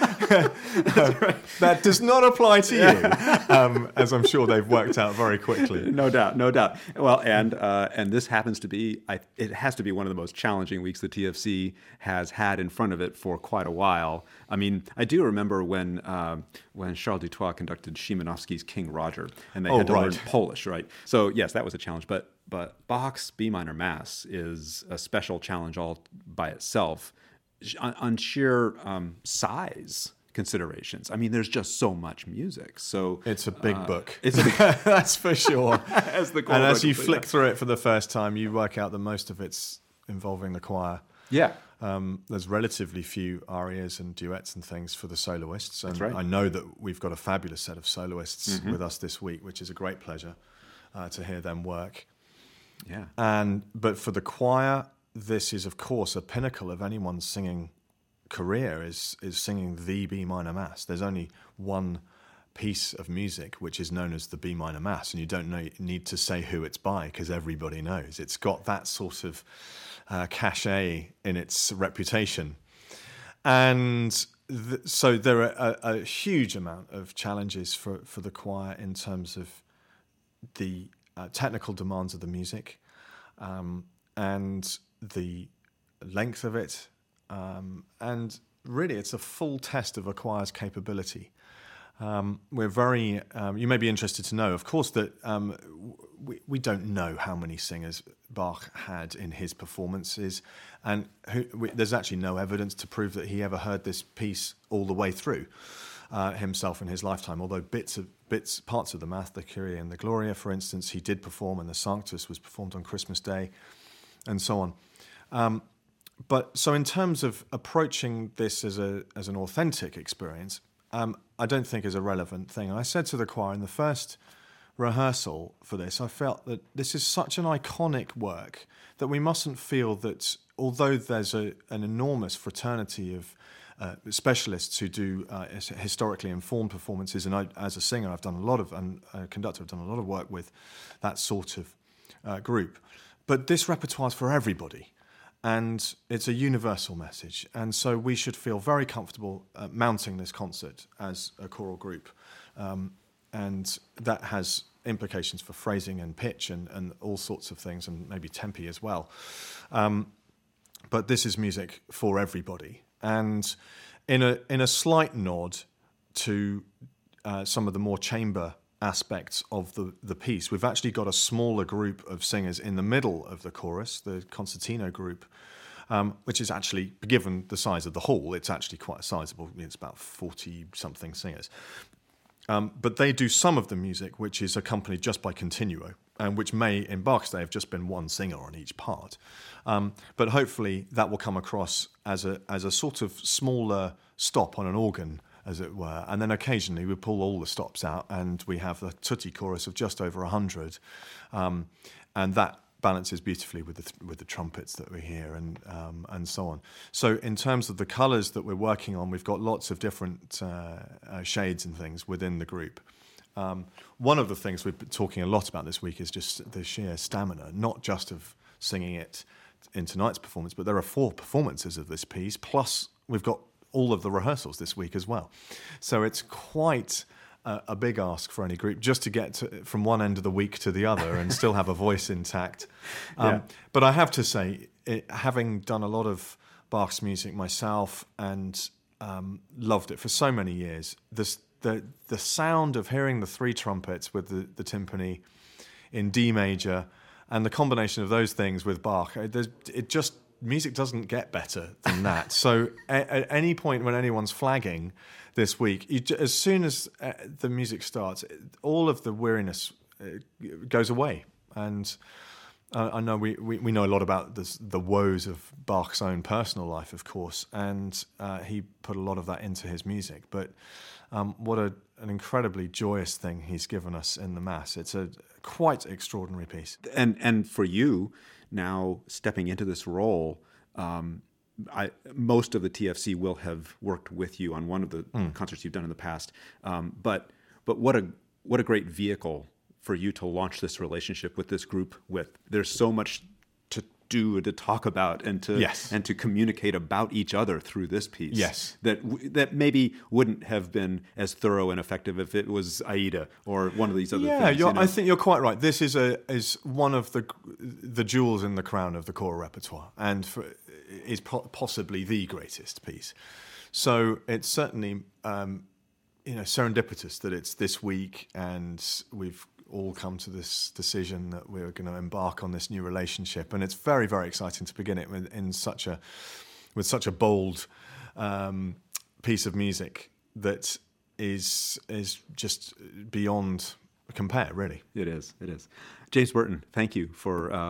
uh, that does not apply to you, um, as I'm sure they've worked out very quickly. No doubt, no doubt. Well, and uh, and this happens to be, I, it has to be one of the most challenging weeks the T F C has had in front of it for quite a while. I mean, I do remember when uh, when Charles Dutoit conducted Szymanowski's King Roger, and they oh, had to right. learn Polish, right? So yes, that was a challenge, but But Bach's B minor Mass is a special challenge all by itself on, on sheer um, size considerations. I mean, there's just so much music. So it's a big uh, book. It's a, that's for sure. as the and as you flick through it for the first time, you work out that most of it's involving the choir. Yeah. Um, there's relatively few arias and duets and things for the soloists. And That's right. I know that we've got a fabulous set of soloists Mm-hmm. with us this week, which is a great pleasure uh, to hear them work. Yeah. And but for the choir, this is of course a pinnacle of anyone's singing career is is singing the B minor mass. There's only one piece of music which is known as the B minor mass, and you don't know, need to say who it's by because everybody knows. It's got that sort of uh, cachet in its reputation. And th- so there are a, a huge amount of challenges for, for the choir in terms of the uh, technical demands of the music um, and the length of it. Um, and really, it's a full test of a choir's capability. Um, we're very, um, you may be interested to know, of course, that um, we, we don't know how many singers Bach had in his performances, and who, we, there's actually no evidence to prove that he ever heard this piece all the way through uh, himself in his lifetime, although bits of bits, parts of the Mass, the Kyrie and the Gloria, for instance, he did perform, and the Sanctus was performed on Christmas Day, and so on. Um, but so in terms of approaching this as a as an authentic experience, Um, I don't think is a relevant thing. And I said to the choir in the first rehearsal for this, I felt that this is such an iconic work that we mustn't feel that although there's a, an enormous fraternity of uh, specialists who do uh, historically informed performances, and I, as a singer, I've done a lot of, and a conductor, I've done a lot of work with that sort of uh, group. But this repertoire is for everybody. And it's a universal message. And so we should feel very comfortable uh, mounting this concert as a choral group. Um, and that has implications for phrasing and pitch and, and all sorts of things, and maybe tempi as well. Um, but this is music for everybody. And in a, in a slight nod to uh, some of the more chamber aspects of the, the piece, we've actually got a smaller group of singers in the middle of the chorus, the concertino group, um, which is actually, given the size of the hall, it's actually quite sizable. It's about forty-something singers. Um, but they do some of the music, which is accompanied just by continuo, and which may, in Bach's day, have just been one singer on each part. Um, but hopefully that will come across as a as a sort of smaller stop on an organ, as it were, and then occasionally we pull all the stops out and we have a tutti chorus of just over a hundred, um, and that balances beautifully with the th- with the trumpets that we hear and um, and so on. So in terms of the colours that we're working on, we've got lots of different uh, uh, shades and things within the group. Um, one of the things we've been talking a lot about this week is just the sheer stamina, not just of singing it in tonight's performance, but there are four performances of this piece, plus we've got all of the rehearsals this week as well. So it's quite a, a big ask for any group just to get to, from one end of the week to the other and still have a voice intact. Um, Yeah. But I have to say, it, having done a lot of Bach's music myself and um, loved it for so many years, this, the the sound of hearing the three trumpets with the, the timpani in D major and the combination of those things with Bach, it, it just... music doesn't get better than that. So at, at any point when anyone's flagging this week, you, as soon as uh, the music starts, all of the weariness uh, goes away. And uh, I know we, we, we know a lot about this, the woes of Bach's own personal life, of course, and uh, he put a lot of that into his music. But um, what a, an incredibly joyous thing he's given us in the Mass. It's a quite extraordinary piece. And and for you, now stepping into this role, um, I, most of the T F C will have worked with you on one of the mm. concerts you've done in the past. Um, but but what a what a great vehicle for you to launch this relationship with this group with. There's so much to do, to talk about, and to yes. and to communicate about each other through this piece. Yes. That that maybe wouldn't have been as thorough and effective if it was Aida or one of these other yeah, things. Yeah, you know? I think you're quite right. This is a is one of the the jewels in the crown of the choral repertoire, and for, is po- possibly the greatest piece. So it's certainly um, you know serendipitous that it's this week, and we've all come to this decision that we're going to embark on this new relationship, and it's very, very exciting to begin it with in such a with such a bold um, piece of music that is is just beyond compare, really. It is. It is. James Burton, thank you for uh,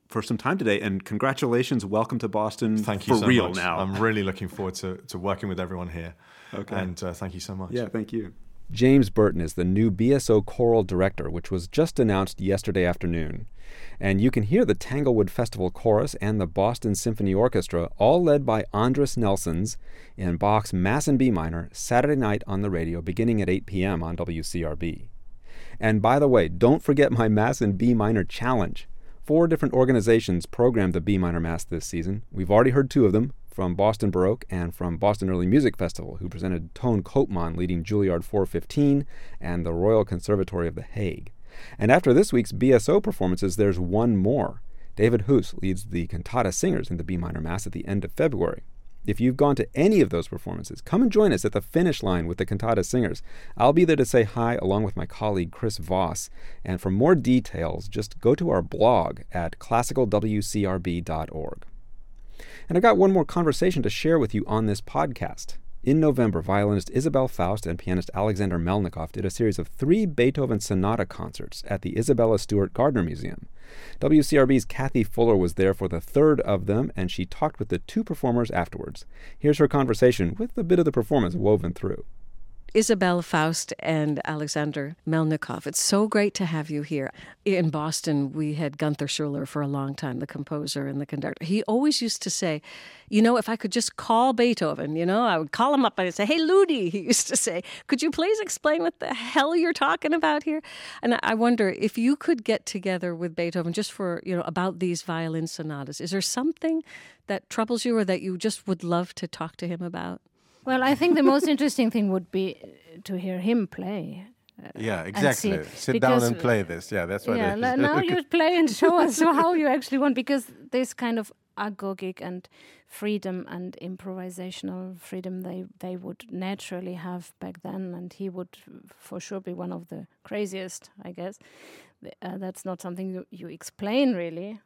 for some time today, and congratulations. Welcome to Boston. Thank you for so real much. now. I'm really looking forward to, to working with everyone here. Okay. And uh, thank you so much. Yeah, thank you. James Burton is the new B S O choral director, which was just announced yesterday afternoon. And you can hear the Tanglewood Festival Chorus and the Boston Symphony Orchestra, all led by Andres Nelsons, in Bach's Mass in B minor, Saturday night on the radio, beginning at eight p.m. on W C R B. And by the way, don't forget my Mass in B minor challenge. Four different organizations programmed the B minor Mass this season. We've already heard two of them, from Boston Baroque and from Boston Early Music Festival, who presented Tone Koopman leading Juilliard four fifteen and the Royal Conservatory of The Hague. And after this week's B S O performances, there's one more. David Huss leads the Cantata Singers in the B minor Mass at the end of February. If you've gone to any of those performances, come and join us at the finish line with the Cantata Singers. I'll be there to say hi along with my colleague Chris Voss. And for more details, just go to our blog at classical w c r b dot org. And I got one more conversation to share with you on this podcast. In November, violinist Isabelle Faust and pianist Alexander Melnikov did a series of three Beethoven sonata concerts at the Isabella Stewart Gardner Museum. W C R B's Kathy Fuller was there for the third of them, and she talked with the two performers afterwards. Here's her conversation with a bit of the performance woven through. Isabelle Faust and Alexander Melnikov, it's so great to have you here. In Boston, we had Gunther Schuller for a long time, the composer and the conductor. He always used to say, you know, if I could just call Beethoven, you know, I would call him up and I'd say, hey, Ludi, he used to say, could you please explain what the hell you're talking about here? And I wonder if you could get together with Beethoven just for, you know, about these violin sonatas. Is there something that troubles you or that you just would love to talk to him about? Well, I think the most interesting thing would be to hear him play. Uh, yeah, exactly. it, Sit because, down and play this. Yeah, that's what yeah, it is. now you play and show us how you actually want, because this kind of agogic and freedom and improvisational freedom they, they would naturally have back then, and he would for sure be one of the craziest, I guess. Uh, that's not something you, you explain, really.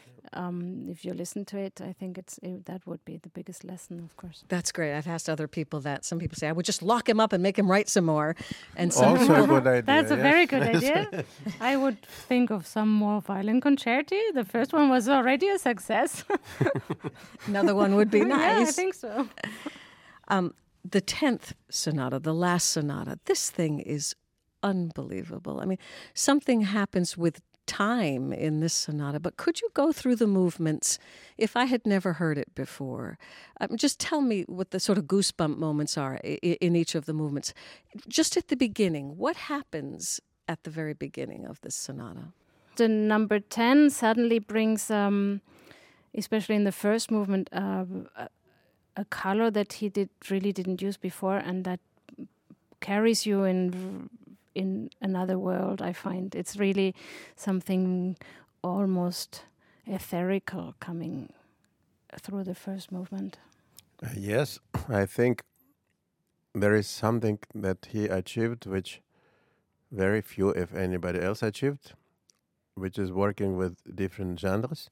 Um, if you listen to it, I think it's it, that would be the biggest lesson, of course. That's great. I've asked other people that. Some people say, I would just lock him up and make him write some more. And some Also a good idea. That's a yes. very good idea. I would think of some more violin concerti. The first one was already a success. Another one would be nice. Yeah, I think so. Um, the tenth sonata, the last sonata, this thing is unbelievable. I mean, something happens with time in this sonata, but could you go through the movements if I had never heard it before? Um, just tell me what the sort of goosebump moments are I- in each of the movements. Just at the beginning, what happens at the very beginning of this sonata? The number ten suddenly brings, um, especially in the first movement, uh, a, a color that he did really didn't use before, and that carries you in in another world. I find it's really something almost etherical coming through the first movement. Uh, yes, I think there is something that he achieved which very few, if anybody else, achieved, which is working with different genres.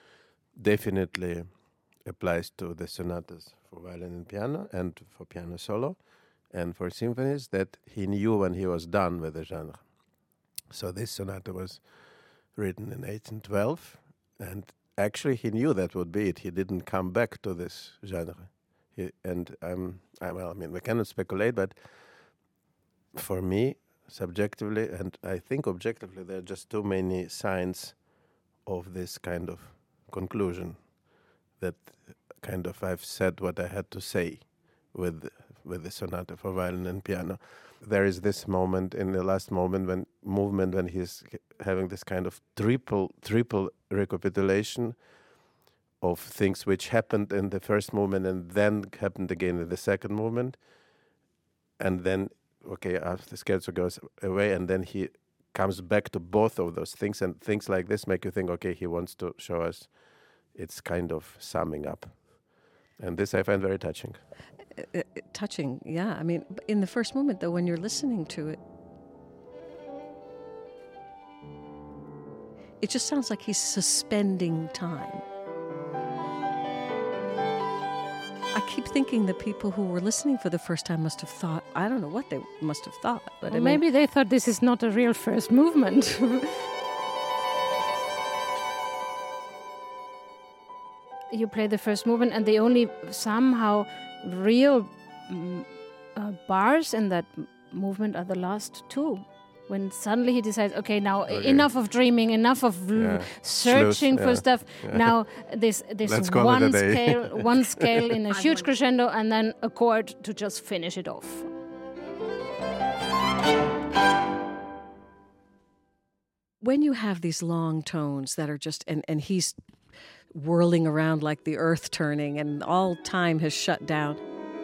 Definitely applies to the sonatas for violin and piano and for piano solo and for symphonies, that he knew when he was done with the genre. So this sonata was written in eighteen twelve, and actually he knew that would be it. He didn't come back to this genre. He, and um, I, well, I mean, we cannot speculate, but for me, subjectively, and I think objectively, there are just too many signs of this kind of conclusion, that kind of I've said what I had to say with with the sonata for violin and piano. There is this moment in the last moment when movement when he's having this kind of triple triple recapitulation of things which happened in the first movement and then happened again in the second movement, and then okay after the scherzo goes away and then he comes back to both of those things, and things like this make you think, okay, he wants to show us it's kind of summing up. And this I find very touching. Uh, uh, touching, yeah. I mean, in the first moment, though, when you're listening to it, it just sounds like he's suspending time. I keep thinking the people who were listening for the first time must have thought, I don't know what they must have thought, but Well, I mean, maybe they thought this is not a real first movement. you play the first movement, and the only somehow real mm, uh, bars in that m- movement are the last two. When suddenly he decides, okay, now Okay. enough of dreaming, enough of l- Yeah. searching Schluss, for yeah. stuff. Yeah. Now this this Let's call it a one day. scale, one scale in a huge crescendo, and then a chord to just finish it off. When you have these long tones that are just, and, and he's whirling around like the earth turning and all time has shut down.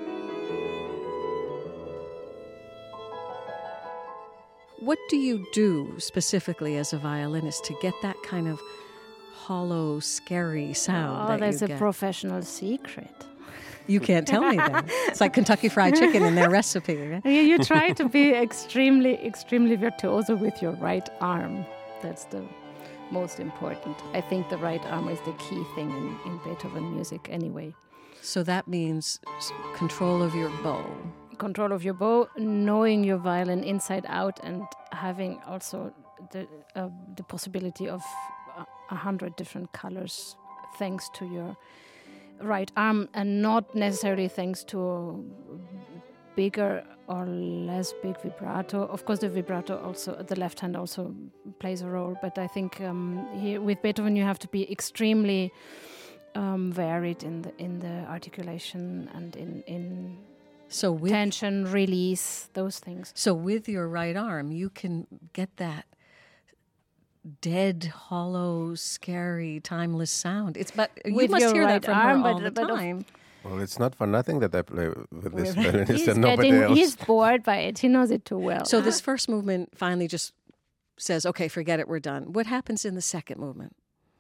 What do you do specifically as a violinist to get that kind of hollow, scary sound? Oh, that that's you a get? professional secret. You can't tell me that. It's like Kentucky Fried Chicken in their recipe. Right? You, you try to be extremely, extremely virtuoso with your right arm. That's the most important. I think the right arm is the key thing in, in Beethoven music anyway. So that means s- control of your bow. Control of your bow, knowing your violin inside out, and having also the uh, the possibility of a, a hundred different colors thanks to your right arm, and not necessarily thanks to bigger or less big vibrato. Of course, the vibrato also, the left hand also plays a role, but I think um, here with Beethoven you have to be extremely um, varied in the in the articulation and in in So with tension, release, those things. So with your right arm, you can get that dead, hollow, scary, timeless sound. It's but you With must your hear right that from arm, her all but- the but of- time. Well, it's not for nothing that I play with this He's violinist and nobody getting, else. he's bored by it. He knows it too well. So this first movement finally just says, "Okay, forget it, we're done." What happens in the second movement?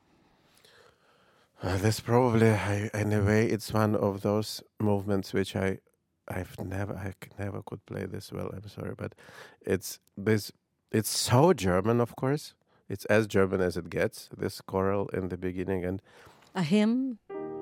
Uh, this probably, I, in a way, it's one of those movements which I, I've never, I c- never could play this well. I'm sorry, but it's this. It's so German, of course. It's as German as it gets. This choral in the beginning, and A hymn?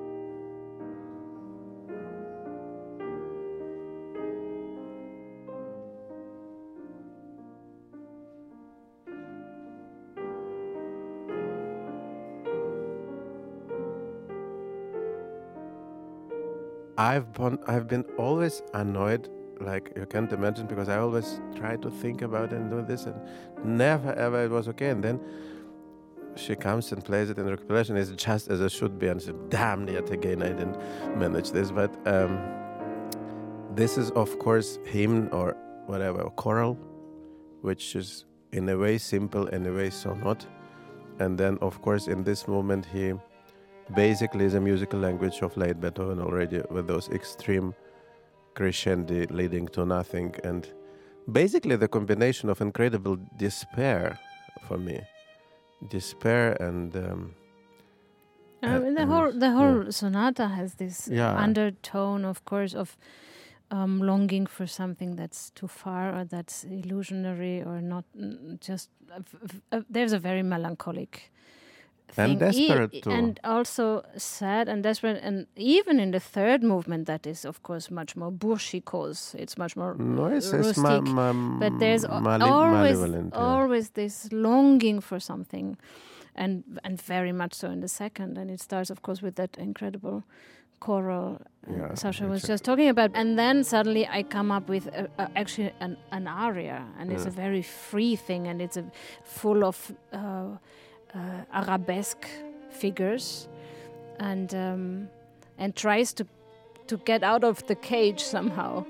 I've been, I've been always annoyed, like you can't imagine, because I always try to think about it and do this, and never ever it was okay. And then she comes and plays it in recuperation. It's just as it should be, and she, damn, yet again I didn't manage this. But um, this is, of course, hymn or whatever, or choral, which is in a way simple, in a way so not. And then, of course, in this moment, he basically is a musical language of late Beethoven already, with those extreme crescendi leading to nothing, and basically the combination of incredible despair for me, despair and um, I mean, the and- whole the whole yeah. sonata has this Yeah. undertone, of course, of um, longing for something that's too far or that's illusionary or not. mm, Just uh, f- f- uh, there's a very melancholic And thing. E- desperate too. and also sad and desperate. And even in the third movement, that is, of course, much more bourgeois. It's much more no, it's, rustic. it's ma- ma- But there's al- mali- always malevolent, yeah. always this longing for something, and and very much so in the second. And it starts, of course, with that incredible choral uh, Yeah, Sasha was exactly. just talking about. And then suddenly I come up with a, a, actually an, an aria, and it's Yeah. a very free thing, and it's a, full of uh, uh, arabesque figures, and um, and tries to to get out of the cage somehow.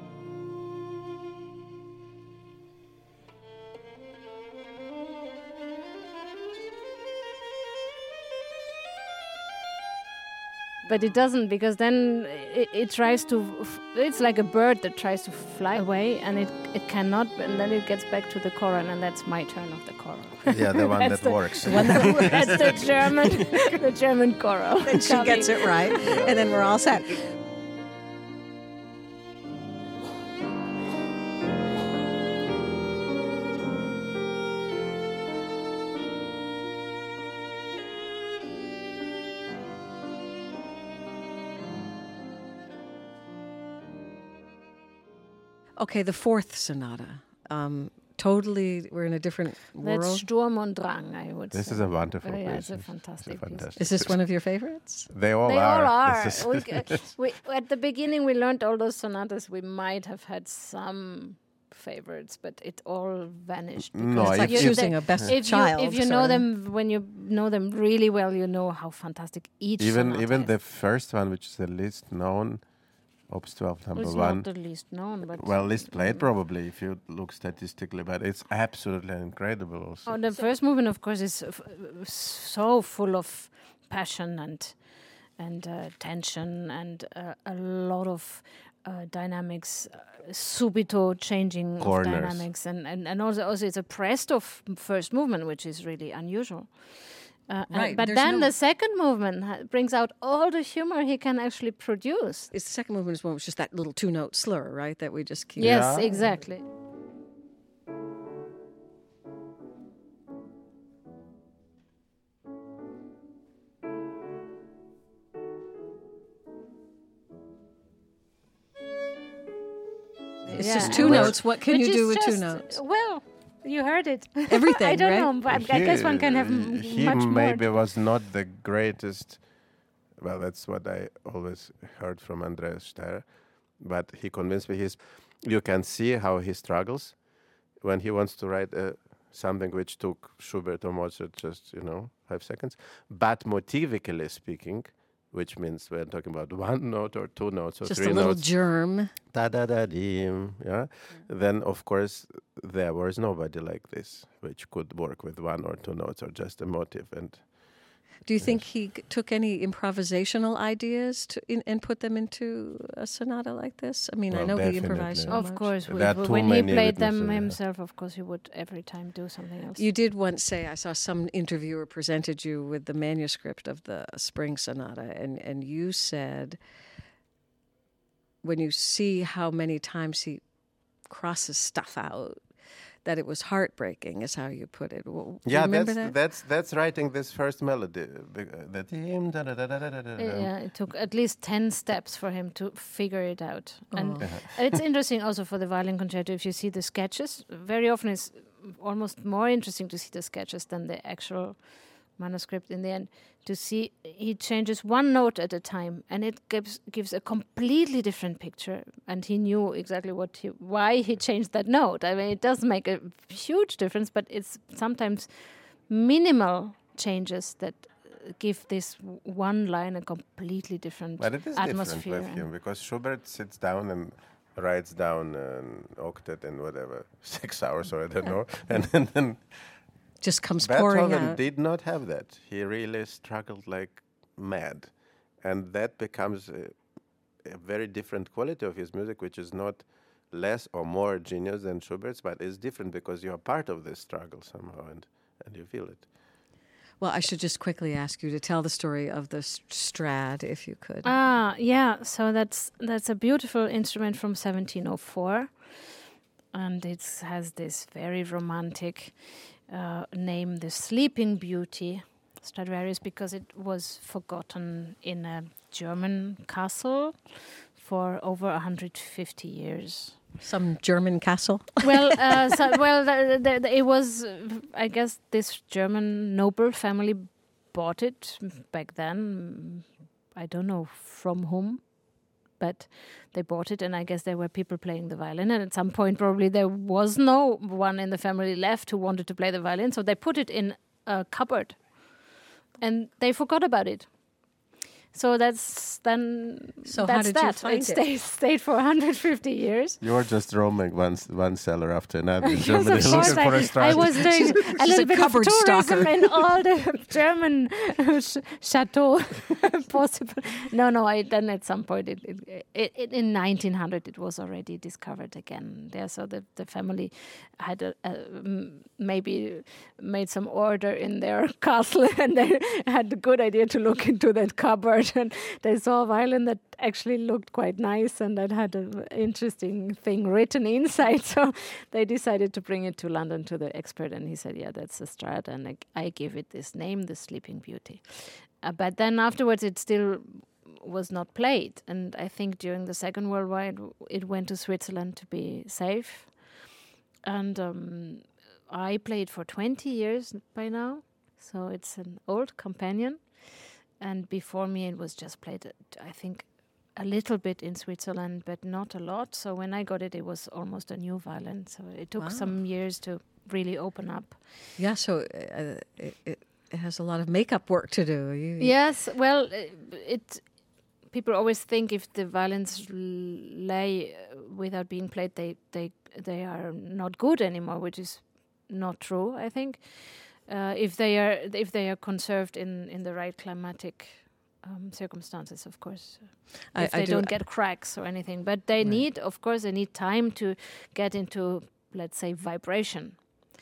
But it doesn't, because then it, it tries to, f- it's like a bird that tries to fly away, and it, it cannot, and then it gets back to the choral, and that's my turn of the choral. Yeah, the one That's that the- works. That's the German, the German choral. And she gets it right, and then we're all set. Okay, the fourth sonata. Um, totally, we're in a different world. That's Sturm und Drang, I would This say. is a wonderful Uh, yeah, piece. it's a fantastic It's a piece. fantastic Is this piece. one of your favorites? They all They are. all are. This is- we, uh, we, at the beginning, we learned all those sonatas. We might have had some favorites, but it all vanished. No, because It's like you- choosing they- a best if child. You, if you know sorry. them, when you know them really well, you know how fantastic each even sonata even is. the first one, which is the least known, Opus twelve number It's one. not the least known, but Well, least played probably if you look statistically, but it's absolutely incredible. Also, Oh, the first movement, of course, is f- so full of passion and and uh, tension and uh, a lot of uh, dynamics, uh, subito changing of Corners. dynamics, and, and, and also also it's a presto f- first movement, which is really unusual. Uh, uh, Right, but there's then no- the second movement ha- brings out all the humor he can actually produce. It's the second movement is one which is just that little two-note slur, right? That we just keep. Yes, Yeah. exactly. It's Yeah, just two which- notes. What can which you do is with two just- notes? Well, you heard it. Everything, I don't right? know, but I guess one can have m- he much more. maybe was not the greatest. Well, that's what I always heard from Andreas Steyr, but he convinced me. He's, you can see how he struggles when he wants to write uh, something which took Schubert or Mozart just you know five seconds, but motivically speaking, which means we're talking about one note or two notes or Just three a little notes. germ. Da da da dim, yeah. Then of course there was nobody like this which could work with one or two notes or just a motive. And Do you think he g- took any improvisational ideas to in, and put them into a sonata like this? I mean, I Well, know he definitely. improvised so Of much. course, There we, are w- too when he many played them witnesses, yeah. himself, of course, he would every time do something else. You did once say, I saw some interviewer presented you with the manuscript of the Spring Sonata, and, and you said, when you see how many times he crosses stuff out, that it was heartbreaking, is how you put it. W- do you yeah, remember that's that? that's that's writing this first melody. big- uh, The dim, da da da da da da da. Yeah, it took at least ten steps for him to figure it out. And Oh. it's interesting also for the violin concerto, if you see the sketches, very often it's almost more interesting to see the sketches than the actual manuscript in the end. To see he changes one note at a time, and it gives gives a completely different picture. And he knew exactly what he, why he changed that note. I mean, it does make a huge difference, but it's sometimes minimal changes that uh, give this w- one line a completely different But it is atmosphere. different with him because Schubert sits down and writes down an octet in whatever six hours or I don't know, and then. then Just comes pouring Beethoven out. did not have that. He really struggled like mad. And that becomes a, a very different quality of his music, which is not less or more genius than Schubert's, but is different because you are part of this struggle somehow and, and you feel it. Well, I should just quickly ask you to tell the story of the s- Strad, if you could. Ah, yeah. So that's that's a beautiful instrument from seventeen oh four, and it has this very romantic uh, name, the Sleeping Beauty, Stradivarius, because it was forgotten in a German castle for over one hundred fifty years. Some German castle. Well, uh, so, well, the, the, the, it was, uh, I guess, this German noble family bought it back then. I don't know from whom, but they bought it, and I guess there were people playing the violin. And at some point, probably there was no one in the family left who wanted to play the violin, so they put it in a cupboard, and they forgot about it. So that's then. So how that's did you that. find it? it? Stayed, stayed for one hundred fifty years. You were just roaming one, s- one cellar after another in Yes, Germany of looking course. for a I, I Strad. was doing a little a bit of cupboard tourism stalker. in all the German ch- chateau possible. No, no. I then at some point, it, it, it, it, in nineteen hundred, it was already discovered again there. So the the family had a, a, m- maybe made some order in their castle, and they had the good idea to look into that cupboard, and they saw a violin that actually looked quite nice and that had an interesting thing written inside. So they decided to bring it to London to the expert, and he said, yeah, that's a Strad, and I, I give it this name, the Sleeping Beauty. Uh, but then afterwards it still was not played, and I think during the Second World War it, it went to Switzerland to be safe. and um, I played for twenty years by now, so it's an old companion. And before me, it was just played, uh, I think, a little bit in Switzerland, but not a lot. So when I got it, it was almost a new violin. So it took Wow. some years to really open up. Yeah, so uh, it, it it has a lot of makeup work to do. You, Yes, well, uh, it. People always think if the violins l- lay uh, without being played, they they they are not good anymore, which is not true. I think uh, if they are if they are conserved in, in the right climatic um, circumstances, of course, I- if I they do- don't get cracks or anything, but they Right. need, of course, they need time to get into, let's say, vibration.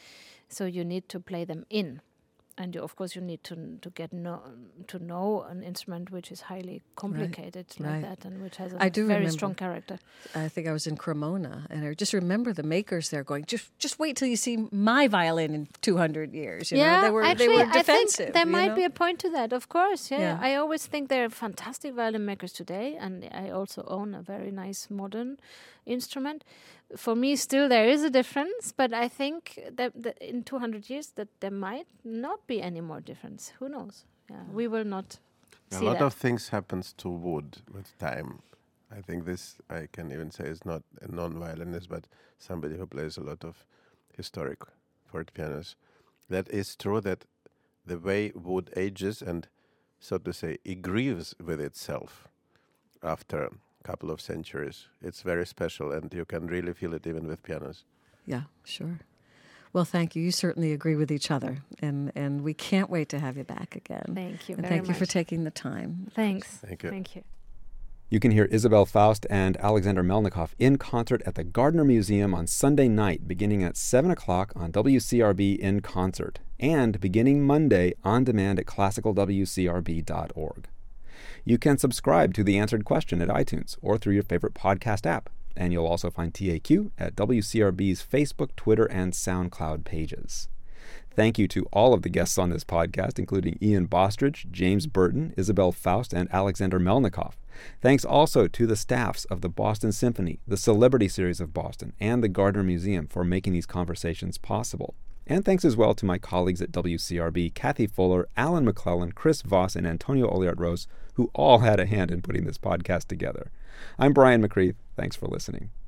So you need to play them in. And you, of course, you need to to get know to know an instrument which is highly complicated like right. that, and which has a I do very remember. strong character. I think I was in Cremona, and I just remember the makers there going, "Just, just wait till you see my violin in two hundred years." You yeah, know, they were actually, they were I defensive. think there you might know? be a point to that. Of course, yeah. Yeah. I always think there are fantastic violin makers today, and I also own a very nice modern instrument. For me, still there is a difference, but I think that, that in two hundred years that there might not be any more difference. Who knows? Yeah, we will not A see lot that. of things happens to wood with time. I think this, I can even say, is not a non-violinist, but somebody who plays a lot of historic fortepianos. That is true that the way wood ages and, so to say, agrees with itself after a couple of centuries. It's very special, and you can really feel it even with pianos. Yeah, sure. Well, thank you. You certainly agree with each other, and and we can't wait to have you back again. Thank you And very thank you for much. taking the time. Thanks. Thank you. Thank you. You can hear Isabel Faust and Alexander Melnikov in concert at the Gardner Museum on Sunday night, beginning at seven o'clock on W C R B In Concert, and beginning Monday on demand at classical w c r b dot org. You can subscribe to The Answered Question at iTunes or through your favorite podcast app, and you'll also find T A Q at W C R B's Facebook, Twitter, and SoundCloud pages. Thank you to all of the guests on this podcast, including Ian Bostridge, James Burton, Isabel Faust, and Alexander Melnikov. Thanks also to the staffs of the Boston Symphony, the Celebrity Series of Boston, and the Gardner Museum for making these conversations possible. And thanks as well to my colleagues at W C R B, Kathy Fuller, Alan McClellan, Chris Voss, and Antonio Oliart-Rose, who all had a hand in putting this podcast together. I'm Brian McCreath. Thanks for listening.